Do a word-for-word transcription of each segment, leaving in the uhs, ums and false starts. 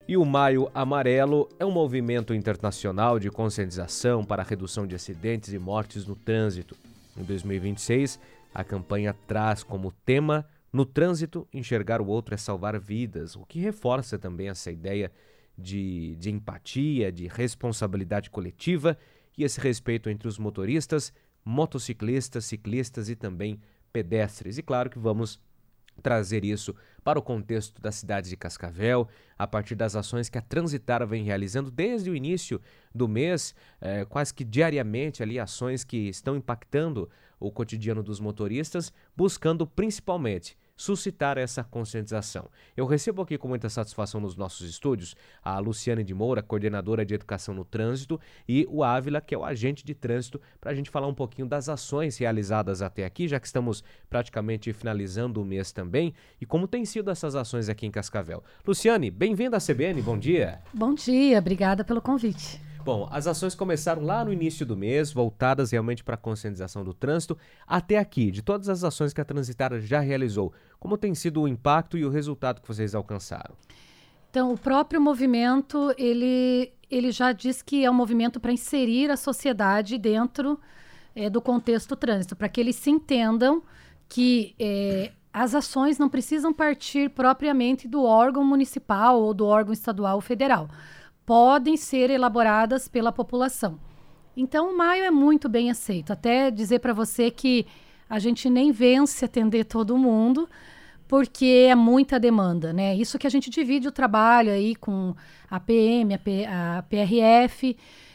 E o Maio Amarelo é um movimento internacional de conscientização para a redução de acidentes e mortes no trânsito. Em dois mil e vinte e seis, a campanha traz como tema "No trânsito, enxergar o outro é salvar vidas", o que reforça também essa ideia de, de empatia, de responsabilidade coletiva e esse respeito entre os motoristas, motociclistas, ciclistas e também pedestres. E claro que vamos trazer isso para o contexto da cidade de Cascavel, a partir das ações que a Transitar vem realizando desde o início do mês, eh, quase que diariamente ali, ações que estão impactando o cotidiano dos motoristas, buscando principalmente suscitar essa conscientização. Eu recebo aqui com muita satisfação nos nossos estúdios a Luciane de Moura, coordenadora de Educação no Trânsito, e o Ávila, que é o agente de trânsito, para a gente falar um pouquinho das ações realizadas até aqui, já que estamos praticamente finalizando o mês também, e como tem sido essas ações aqui em Cascavel. Luciane, bem-vinda à C B N, bom dia. Bom dia, obrigada pelo convite. Bom, as ações começaram lá no início do mês, voltadas realmente para a conscientização do trânsito. Até aqui, de todas as ações que a Transitar já realizou, como tem sido o impacto e o resultado que vocês alcançaram? Então, o próprio movimento, ele, ele já diz que é um movimento para inserir a sociedade dentro é, do contexto trânsito, para que eles se entendam que é, as ações não precisam partir propriamente do órgão municipal ou do órgão estadual ou federal. Podem ser elaboradas pela população. Então, o maio é muito bem aceito. Até dizer para você que a gente nem vence atender todo mundo, porque é muita demanda, né? Isso que a gente divide o trabalho aí com a P M, a, P, a P R F,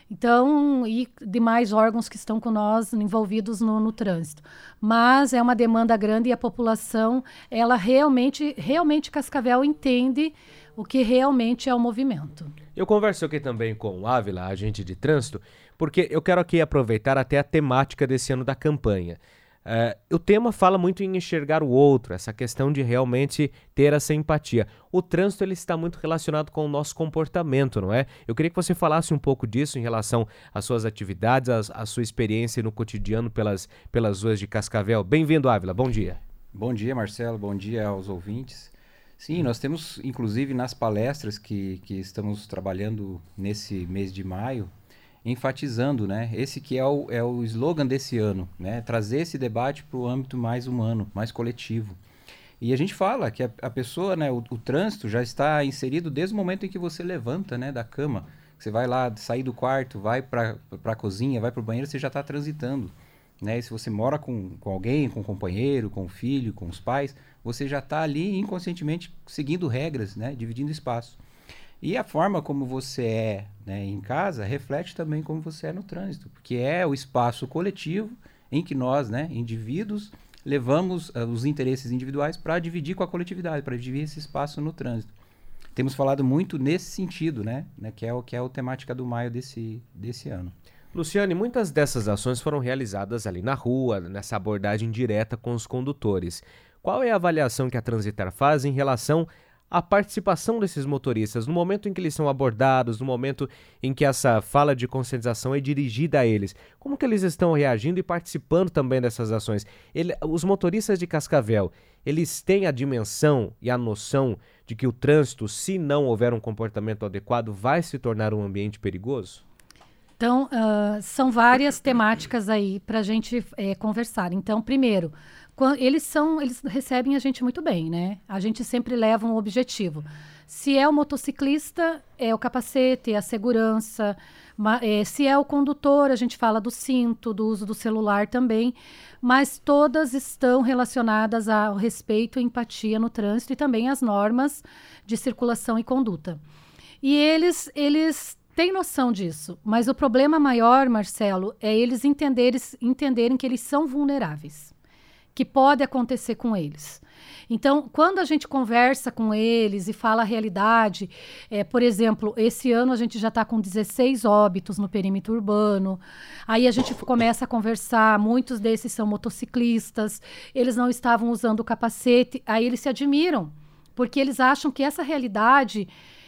então, e demais órgãos que estão com nós envolvidos no, no trânsito. Mas é uma demanda grande e a população, ela realmente, realmente Cascavel entende o que realmente é o movimento. Eu converso aqui também com o Ávila, agente de trânsito, porque eu quero aqui aproveitar até a temática desse ano da campanha. Uh, o tema fala muito em enxergar o outro, essa questão de realmente ter essa empatia. O trânsito ele está muito relacionado com o nosso comportamento, não é? Eu queria que você falasse um pouco disso em relação às suas atividades, à, à sua experiência no cotidiano pelas, pelas ruas de Cascavel. Bem-vindo, Ávila, bom dia. Bom dia, Marcelo, bom dia aos ouvintes. Sim, nós temos, inclusive, nas palestras que, que estamos trabalhando nesse mês de maio, enfatizando, né, esse que é o, é o slogan desse ano, né, trazer esse debate para o âmbito mais humano, mais coletivo. E a gente fala que a, a pessoa, né, o, o trânsito já está inserido desde o momento em que você levanta, né, da cama. Você vai lá, sair do quarto, vai para a cozinha, vai para o banheiro, você já está transitando. Né? E se você mora com, com alguém, com um companheiro, com um filho, com os pais, você já está ali inconscientemente seguindo regras, né? Dividindo espaço. E a forma como você é, né, em casa reflete também como você é no trânsito, porque é o espaço coletivo em que nós, né, indivíduos, levamos uh, os interesses individuais para dividir com a coletividade, para dividir esse espaço no trânsito. Temos falado muito nesse sentido, né, né, que é o que é a temática do maio desse, desse ano. Luciane, muitas dessas ações foram realizadas ali na rua, nessa abordagem direta com os condutores. Qual é a avaliação que a Transitar faz em relação à participação desses motoristas no momento em que eles são abordados, no momento em que essa fala de conscientização é dirigida a eles? Como que eles estão reagindo e participando também dessas ações? Ele, os motoristas de Cascavel, eles têm a dimensão e a noção de que o trânsito, se não houver um comportamento adequado, vai se tornar um ambiente perigoso? Então, uh, são várias temáticas aí para a gente é, conversar. Então, primeiro, quando, eles, são, eles recebem a gente muito bem, né? A gente sempre leva um objetivo. Se é o motociclista, é o capacete, é a segurança. Ma, é, se é o condutor, a gente fala do cinto, do uso do celular também. Mas todas estão relacionadas ao respeito e empatia no trânsito e também às normas de circulação e conduta. E eles... eles tem noção disso, mas o problema maior, Marcelo, é eles entenderem, entenderem que eles são vulneráveis, que pode acontecer com eles. Então, quando a gente conversa com eles e fala a realidade, é, por exemplo, esse ano a gente já está com dezesseis óbitos no perímetro urbano, aí a gente começa a conversar, muitos desses são motociclistas, eles não estavam usando o capacete, aí eles se admiram, porque eles acham que essa realidade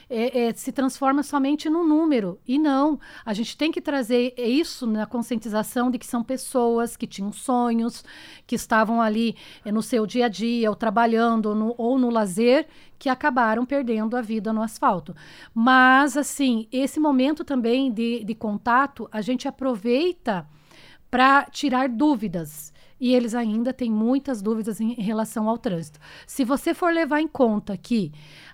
é, é, se transforma somente num número. E não, a gente tem que trazer isso na conscientização de que são pessoas que tinham sonhos, que estavam ali é, no seu dia a dia, ou trabalhando, ou no, ou no lazer, que acabaram perdendo a vida no asfalto. Mas, assim, esse momento também de, de contato, a gente aproveita para tirar dúvidas. E eles ainda têm muitas dúvidas em, em relação ao trânsito. Se você for levar em conta que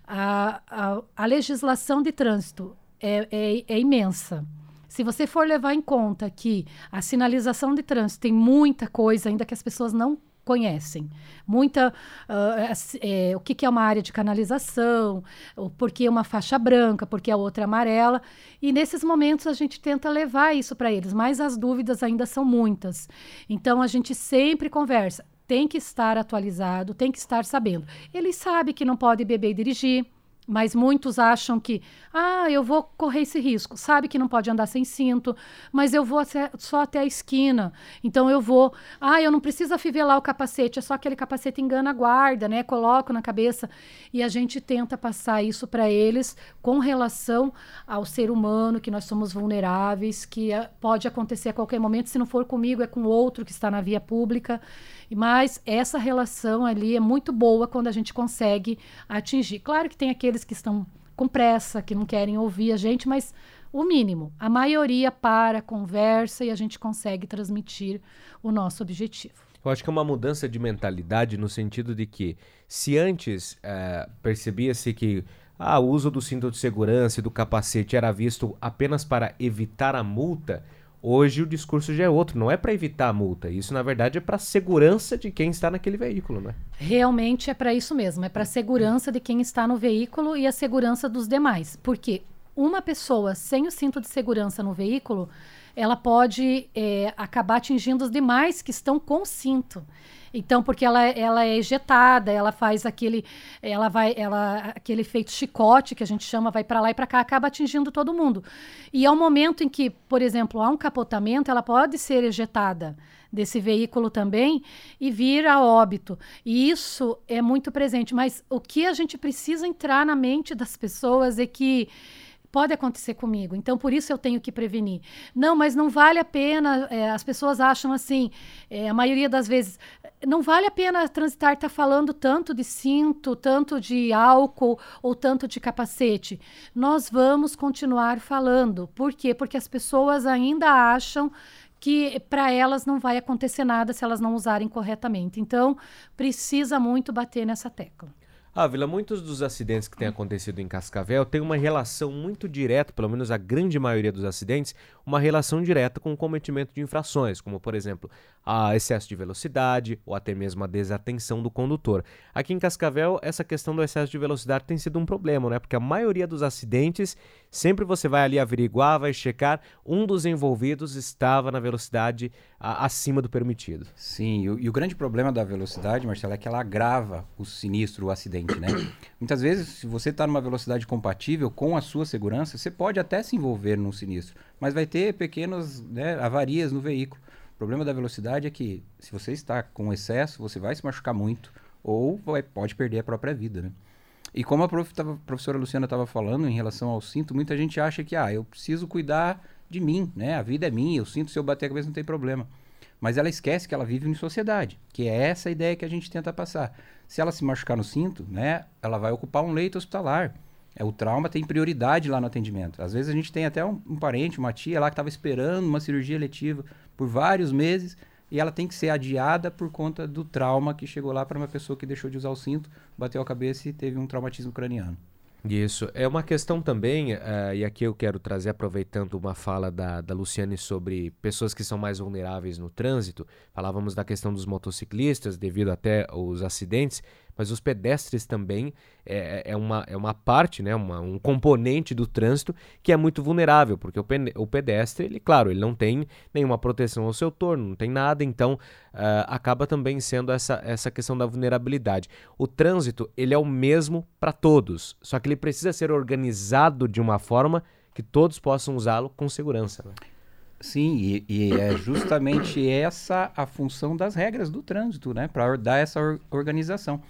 a, a, a legislação de trânsito é, é, é imensa, se você for levar em conta que a sinalização de trânsito tem muita coisa ainda que as pessoas não conhecem, muita uh, é, o que, que é uma área de canalização, o porquê uma faixa branca, porque a outra é amarela, e nesses momentos a gente tenta levar isso para eles, mas as dúvidas ainda são muitas. Então a gente sempre conversa, tem que estar atualizado, tem que estar sabendo. Ele sabe que não pode beber e dirigir, mas muitos acham que, ah, eu vou correr esse risco. Sabe que não pode andar sem cinto, mas eu vou até, só até a esquina. Então eu vou, ah, eu não preciso afivelar o capacete, é só aquele capacete engana a guarda, né? Coloco na cabeça. E a gente tenta passar isso para eles com relação ao ser humano, que nós somos vulneráveis, que é, pode acontecer a qualquer momento. Se não for comigo, é com outro que está na via pública. Mas essa relação ali é muito boa quando a gente consegue atingir. Claro que tem aqueles que estão com pressa, que não querem ouvir a gente, mas o mínimo. A maioria para, conversa e a gente consegue transmitir o nosso objetivo. Eu acho que é uma mudança de mentalidade no sentido de que se antes é, percebia-se que ah, o uso do cinto de segurança e do capacete era visto apenas para evitar a multa, hoje o discurso já é outro, não é para evitar a multa. Isso, na verdade, é para a segurança de quem está naquele veículo, né? Realmente é para isso mesmo, é para a segurança de quem está no veículo e a segurança dos demais. Porque uma pessoa sem o cinto de segurança no veículo, ela pode é, acabar atingindo os demais que estão com o cinto. Então, porque ela, ela é ejetada, ela faz aquele, ela vai, ela, aquele efeito chicote, que a gente chama, vai para lá e para cá, acaba atingindo todo mundo. E é um momento em que, por exemplo, há um capotamento, ela pode ser ejetada desse veículo também e vir a óbito. E isso é muito presente. Mas o que a gente precisa entrar na mente das pessoas é que pode acontecer comigo, então por isso eu tenho que prevenir. Não, mas não vale a pena, é, as pessoas acham assim, é, a maioria das vezes, não vale a pena transitar, tá falando tanto de cinto, tanto de álcool ou tanto de capacete. Nós vamos continuar falando. Por quê? Porque as pessoas ainda acham que para elas não vai acontecer nada se elas não usarem corretamente. Então, precisa muito bater nessa tecla. Ávila, muitos dos acidentes que têm acontecido em Cascavel têm uma relação muito direta, pelo menos a grande maioria dos acidentes, uma relação direta com o cometimento de infrações, como, por exemplo, a excesso de velocidade ou até mesmo a desatenção do condutor. Aqui em Cascavel, essa questão do excesso de velocidade tem sido um problema, né? Porque a maioria dos acidentes, sempre você vai ali averiguar, vai checar, um dos envolvidos estava na velocidade a, acima do permitido. Sim, e o, e o grande problema da velocidade, Marcelo, é que ela agrava o sinistro, o acidente. Né? Muitas vezes, se você está numa velocidade compatível com a sua segurança, você pode até se envolver num sinistro, mas vai ter pequenas, né, avarias no veículo. O problema da velocidade é que, se você está com excesso, você vai se machucar muito ou vai, pode perder a própria vida. Né? E como a prof, tava, a professora Luciana estava falando em relação ao cinto, muita gente acha que ah, eu preciso cuidar de mim, né? A vida é minha, eu sinto, se eu bater a cabeça não tem problema. Mas ela esquece que ela vive em sociedade, que é essa a ideia que a gente tenta passar. Se ela se machucar no cinto, né, ela vai ocupar um leito hospitalar. É, o trauma tem prioridade lá no atendimento. Às vezes a gente tem até um, um parente, uma tia lá que estava esperando uma cirurgia eletiva por vários meses e ela tem que ser adiada por conta do trauma que chegou lá para uma pessoa que deixou de usar o cinto, bateu a cabeça e teve um traumatismo craniano. Isso. É uma questão também, uh, e aqui eu quero trazer, aproveitando uma fala da, da Luciane sobre pessoas que são mais vulneráveis no trânsito, falávamos da questão dos motociclistas, devido até aos acidentes, mas os pedestres também é, é, uma, é uma parte, né, uma, um componente do trânsito que é muito vulnerável, porque o, pe- o pedestre, ele, claro, ele não tem nenhuma proteção ao seu torno, não tem nada, então uh, acaba também sendo essa, essa questão da vulnerabilidade. O trânsito, ele é o mesmo para todos, só que ele precisa ser organizado de uma forma que todos possam usá-lo com segurança, né? Sim, e, e é justamente essa a função das regras do trânsito, né? Para dar essa or- organização.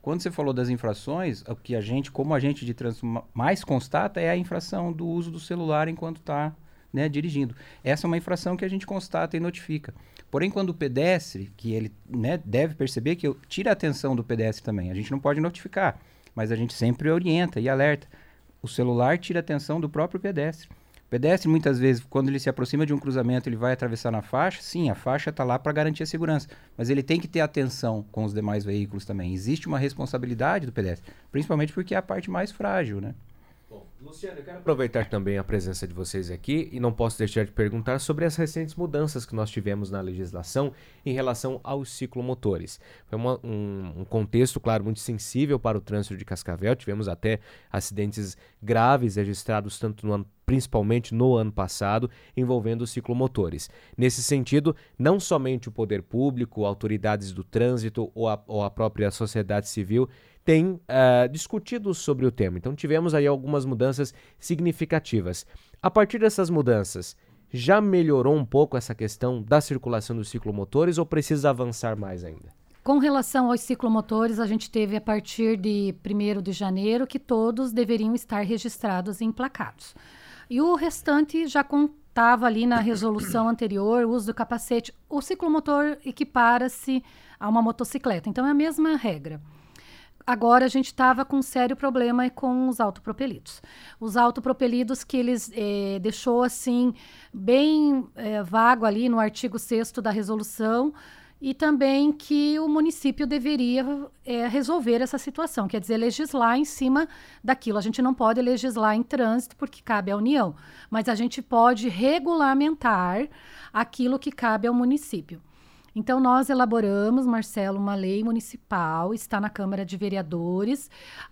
Quando você falou das infrações, o que a gente, como agente de trânsito mais constata é a infração do uso do celular enquanto está, né, dirigindo. Essa é uma infração que a gente constata e notifica. Porém, quando o pedestre, que ele, né, deve perceber que eu tira a atenção do pedestre também, a gente não pode notificar, mas a gente sempre orienta e alerta. O celular tira a atenção do próprio pedestre. O pedestre, muitas vezes, quando ele se aproxima de um cruzamento, ele vai atravessar na faixa. Sim, a faixa está lá para garantir a segurança, mas ele tem que ter atenção com os demais veículos também. Existe uma responsabilidade do pedestre, principalmente porque é a parte mais frágil, né? Bom, Luciano, eu quero aproveitar também a presença de vocês aqui e não posso deixar de perguntar sobre as recentes mudanças que nós tivemos na legislação em relação aos ciclomotores. Foi uma, um, um contexto, claro, muito sensível para o trânsito de Cascavel. Tivemos até acidentes graves registrados tanto no ano, principalmente no ano passado, envolvendo os ciclomotores. Nesse sentido, não somente o poder público, autoridades do trânsito ou a, ou a própria sociedade civil tem uh, discutido sobre o tema. Então tivemos aí algumas mudanças significativas. A partir dessas mudanças, já melhorou um pouco essa questão da circulação dos ciclomotores ou precisa avançar mais ainda? Com relação aos ciclomotores, a gente teve a partir de primeiro de janeiro que todos deveriam estar registrados e emplacados. E o restante já contava ali na resolução anterior, o uso do capacete. O ciclomotor equipara-se a uma motocicleta, então é a mesma regra. Agora a gente estava com um sério problema com os autopropelidos. Os autopropelidos que eles eh, deixou assim bem eh, vago ali no artigo sexto da resolução e também que o município deveria eh, resolver essa situação, quer dizer, legislar em cima daquilo. A gente não pode legislar em trânsito porque cabe à União, mas a gente pode regulamentar aquilo que cabe ao município. Então, nós elaboramos, Marcelo, uma lei municipal, está na Câmara de Vereadores,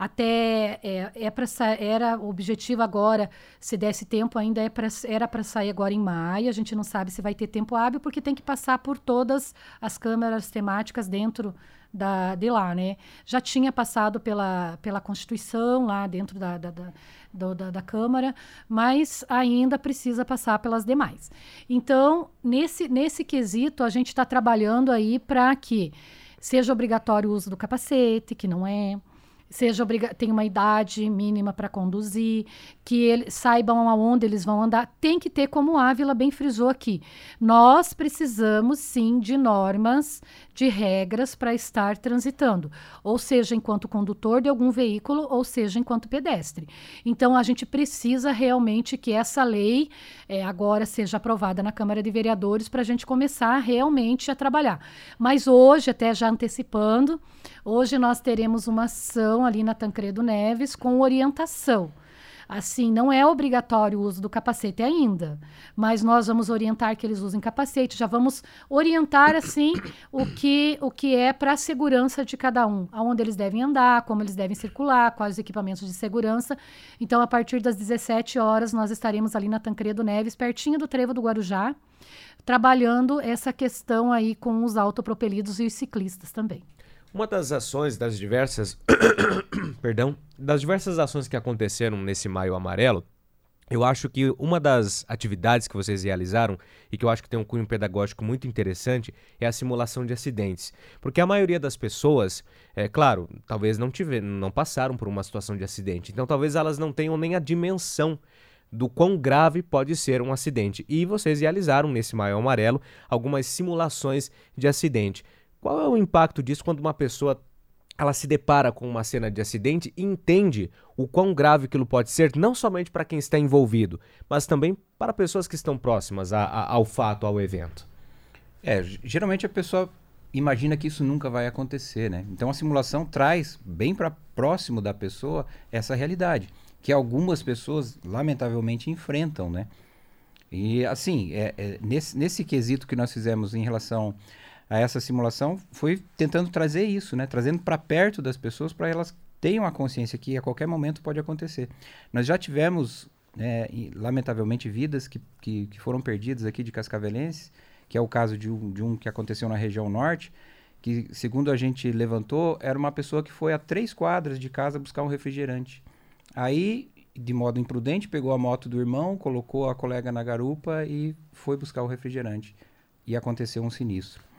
até é, é pra, era o objetivo agora, se desse tempo ainda, é pra, era para sair agora em maio, a gente não sabe se vai ter tempo hábil, porque tem que passar por todas as câmaras temáticas dentro da, de lá, né? Já tinha passado pela, pela Constituição, lá dentro da, da, da Do, da, da Câmara, mas ainda precisa passar pelas demais. Então, nesse, nesse quesito, a gente está trabalhando aí para que seja obrigatório o uso do capacete, que não é, seja obriga- tem uma idade mínima para conduzir, que eles saibam aonde eles vão andar. Tem que ter, como a Ávila bem frisou aqui, nós precisamos sim de normas, de regras para estar transitando, ou seja, enquanto condutor de algum veículo, ou seja, enquanto pedestre. Então, a gente precisa realmente que essa lei é, agora seja aprovada na Câmara de Vereadores para a gente começar realmente a trabalhar. Mas hoje, até já antecipando, hoje nós teremos uma ação ali na Tancredo Neves com orientação. Assim, não é obrigatório o uso do capacete ainda, mas nós vamos orientar que eles usem capacete, já vamos orientar, assim, o que, o que é para a segurança de cada um, aonde eles devem andar, como eles devem circular, quais os equipamentos de segurança. Então, a partir das dezessete horas, nós estaremos ali na Tancredo Neves, pertinho do Trevo do Guarujá, trabalhando essa questão aí com os autopropelidos e os ciclistas também. Uma das ações, das diversas, perdão, das diversas ações que aconteceram nesse Maio Amarelo, eu acho que uma das atividades que vocês realizaram e que eu acho que tem um cunho pedagógico muito interessante é a simulação de acidentes. Porque a maioria das pessoas, é claro, talvez não, tiver, não passaram por uma situação de acidente, então talvez elas não tenham nem a dimensão do quão grave pode ser um acidente. E vocês realizaram nesse Maio Amarelo algumas simulações de acidente. Qual é o impacto disso quando uma pessoa ela se depara com uma cena de acidente e entende o quão grave aquilo pode ser, não somente para quem está envolvido, mas também para pessoas que estão próximas a, a, ao fato, ao evento? É, geralmente a pessoa imagina que isso nunca vai acontecer, né? Então a simulação traz bem para próximo da pessoa essa realidade, que algumas pessoas lamentavelmente enfrentam, né? E assim, é, é, nesse, nesse quesito que nós fizemos em relação a essa simulação, foi tentando trazer isso, né? Trazendo para perto das pessoas para elas tenham a consciência que a qualquer momento pode acontecer. Nós já tivemos, né, lamentavelmente, vidas que, que, que foram perdidas aqui de cascavelenses, que é o caso de um, de um que aconteceu na região norte, que, segundo a gente levantou, era uma pessoa que foi a três quadras de casa buscar um refrigerante. Aí, de modo imprudente, pegou a moto do irmão, colocou a colega na garupa e foi buscar o refrigerante. E aconteceu um sinistro.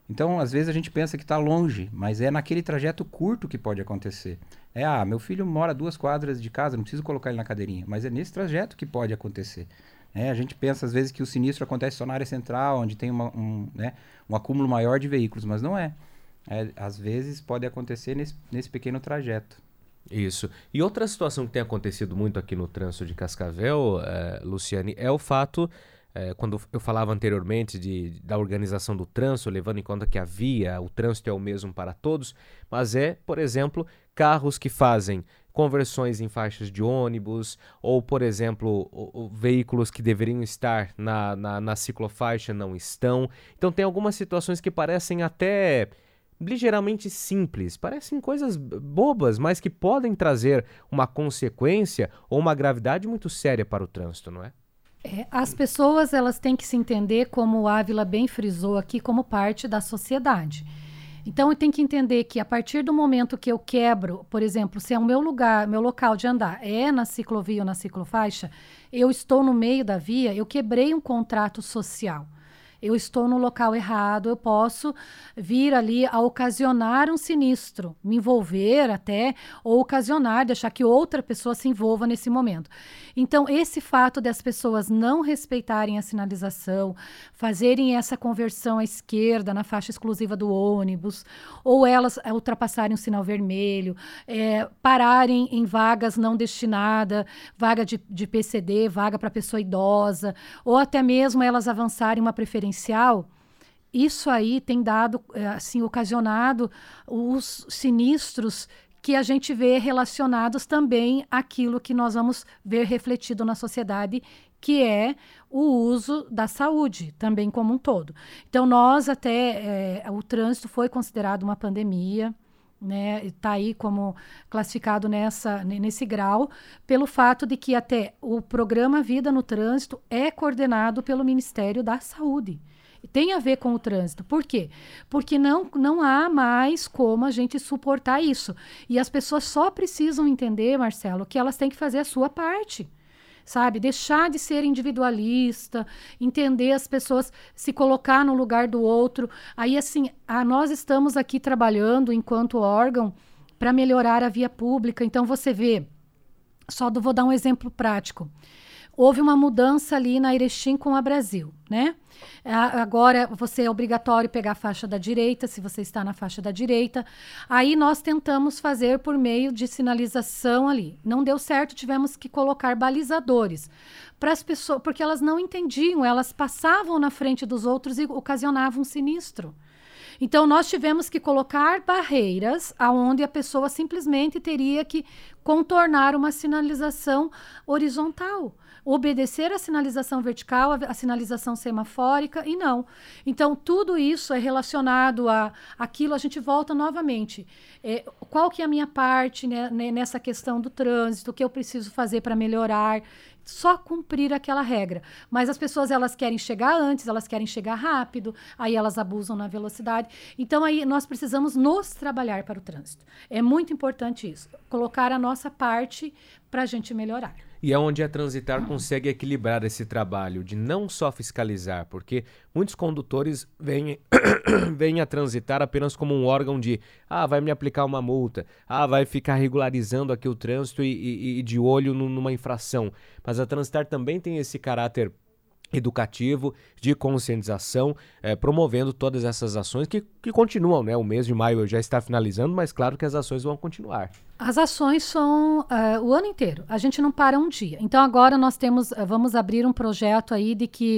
Então, às vezes a gente pensa que está longe, mas é naquele trajeto curto que pode acontecer. É, ah, meu filho mora duas quadras de casa, não preciso colocar ele na cadeirinha, mas é nesse trajeto que pode acontecer. É, a gente pensa às vezes que o sinistro acontece só na área central, onde tem uma, um, né, um acúmulo maior de veículos, mas não é. É, às vezes pode acontecer nesse, nesse pequeno trajeto. Isso. E outra situação que tem acontecido muito aqui no trânsito de Cascavel, eh, Luciane, é o fato, eh, quando eu falava anteriormente de, da organização do trânsito, levando em conta que a via, o trânsito é o mesmo para todos, mas é, por exemplo, carros que fazem conversões em faixas de ônibus, ou, por exemplo, o, o, veículos que deveriam estar na, na, na ciclofaixa não estão. Então tem algumas situações que parecem até ligeiramente simples, parecem coisas bobas, mas que podem trazer uma consequência ou uma gravidade muito séria para o trânsito, não é? É, as pessoas elas têm que se entender, como o Ávila bem frisou aqui, como parte da sociedade. Então, eu tenho que entender que a partir do momento que eu quebro, por exemplo, se é o meu lugar, meu local de andar é na ciclovia ou na ciclofaixa, eu estou no meio da via, eu quebrei um contrato social. Eu estou no local errado, eu posso vir ali a ocasionar um sinistro, me envolver até, ou ocasionar, deixar que outra pessoa se envolva nesse momento. Então, esse fato das pessoas não respeitarem a sinalização, fazerem essa conversão à esquerda na faixa exclusiva do ônibus, ou elas ultrapassarem o sinal vermelho, é, pararem em vagas não destinadas, vaga de, de P C D, vaga para pessoa idosa, ou até mesmo elas avançarem uma preferência. Isso aí tem dado, assim, ocasionado os sinistros que a gente vê relacionados também àquilo que nós vamos ver refletido na sociedade, que é o uso da saúde, também como um todo. Então, nós até, é, o trânsito foi considerado uma pandemia, né, está aí como classificado nessa, nesse grau, pelo fato de que até o programa Vida no Trânsito é coordenado pelo Ministério da Saúde. Tem a ver com o trânsito. Por quê? Porque não, não há mais como a gente suportar isso. E as pessoas só precisam entender, Marcelo, que elas têm que fazer a sua parte. Sabe? Deixar de ser individualista, entender as pessoas, se colocar no lugar do outro. Aí, assim, a, nós estamos aqui trabalhando enquanto órgão para melhorar a via pública. Então, você vê, só do, vou dar um exemplo prático. Houve uma mudança ali na Erechim com a Brasil, né? A, agora, você é obrigatório pegar a faixa da direita, se você está na faixa da direita. Aí, nós tentamos fazer por meio de sinalização ali. Não deu certo, tivemos que colocar balizadores para as pessoas, porque elas não entendiam, elas passavam na frente dos outros e ocasionavam um sinistro. Então, nós tivemos que colocar barreiras aonde a pessoa simplesmente teria que contornar uma sinalização horizontal, obedecer a sinalização vertical, a, a sinalização semafórica, e não. Então, tudo isso é relacionado a aquilo, a gente volta novamente. É, qual que é a minha parte, né, nessa questão do trânsito, o que eu preciso fazer para melhorar? Só cumprir aquela regra. Mas as pessoas, elas querem chegar antes, elas querem chegar rápido, aí elas abusam na velocidade. Então, aí nós precisamos nos trabalhar para o trânsito. É muito importante isso, colocar a nossa parte para a gente melhorar. E é onde a Transitar consegue equilibrar esse trabalho de não só fiscalizar, porque muitos condutores vêm, vêm a Transitar apenas como um órgão de ah, vai me aplicar uma multa, ah, vai ficar regularizando aqui o trânsito e, e, e de olho numa infração. Mas a Transitar também tem esse caráter educativo, de conscientização, eh, promovendo todas essas ações que, que continuam, né? O mês de maio já está finalizando, mas claro que as ações vão continuar. As ações são uh, o ano inteiro, a gente não para um dia. Então agora nós temos, uh, vamos abrir um projeto aí de que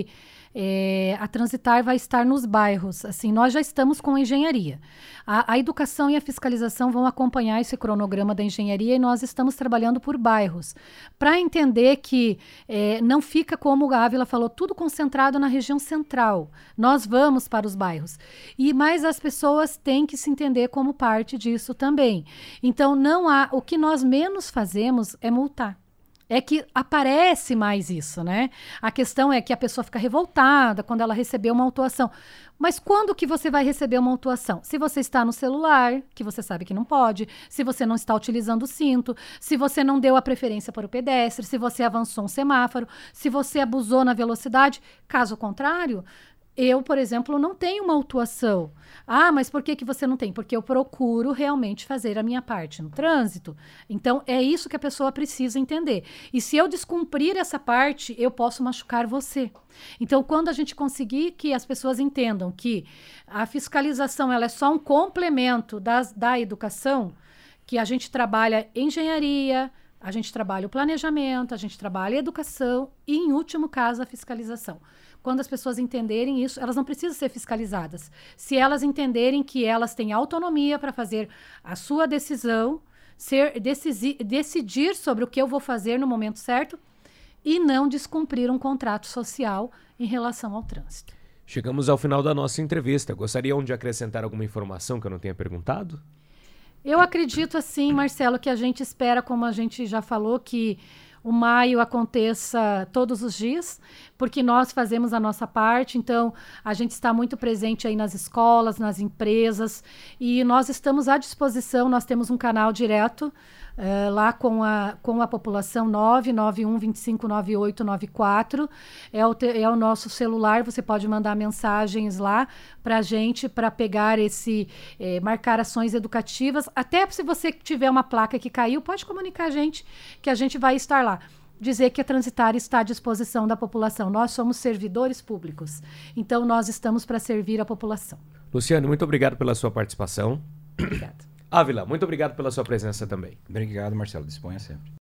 é, a Transitar vai estar nos bairros. Assim, nós já estamos com a engenharia. A, a educação e a fiscalização vão acompanhar esse cronograma da engenharia e nós estamos trabalhando por bairros, para entender que é, não fica, como a Ávila falou, tudo concentrado na região central. Nós vamos para os bairros. E, mas as pessoas têm que se entender como parte disso também. Então, não há, o que nós menos fazemos é multar. É que aparece mais isso, né? A questão é que a pessoa fica revoltada quando ela recebeu uma autuação. Mas quando que você vai receber uma autuação? Se você está no celular, que você sabe que não pode, se você não está utilizando o cinto, se você não deu a preferência para o pedestre, se você avançou um semáforo, se você abusou na velocidade. Caso contrário, eu, por exemplo, não tenho uma autuação. Ah, mas por que, que você não tem? Porque eu procuro realmente fazer a minha parte no trânsito. Então, é isso que a pessoa precisa entender. E se eu descumprir essa parte, eu posso machucar você. Então, quando a gente conseguir que as pessoas entendam que a fiscalização ela é só um complemento das, da educação, que a gente trabalha engenharia, a gente trabalha o planejamento, a gente trabalha a educação e, em último caso, a fiscalização. Quando as pessoas entenderem isso, elas não precisam ser fiscalizadas. Se elas entenderem que elas têm autonomia para fazer a sua decisão, ser, decisi, decidir sobre o que eu vou fazer no momento certo e não descumprir um contrato social em relação ao trânsito. Chegamos ao final da nossa entrevista. Gostariam de acrescentar alguma informação que eu não tenha perguntado? Eu acredito, assim, Marcelo, que a gente espera, como a gente já falou, que o maio aconteça todos os dias, porque nós fazemos a nossa parte, então a gente está muito presente aí nas escolas, nas empresas, e nós estamos à disposição, nós temos um canal direto uh, lá com a, com a população nove nove um, dois cinco nove oito nove quatro, é o, te, é o nosso celular, você pode mandar mensagens lá para a gente, para pegar esse, eh, marcar ações educativas, até se você tiver uma placa que caiu, pode comunicar a gente, que a gente vai estar lá. Dizer que a Transitar está à disposição da população. Nós somos servidores públicos, então nós estamos para servir a população. Luciane, muito obrigado pela sua participação. Obrigada. Ávila, muito obrigado pela sua presença também. Obrigado, Marcelo. Disponha sempre.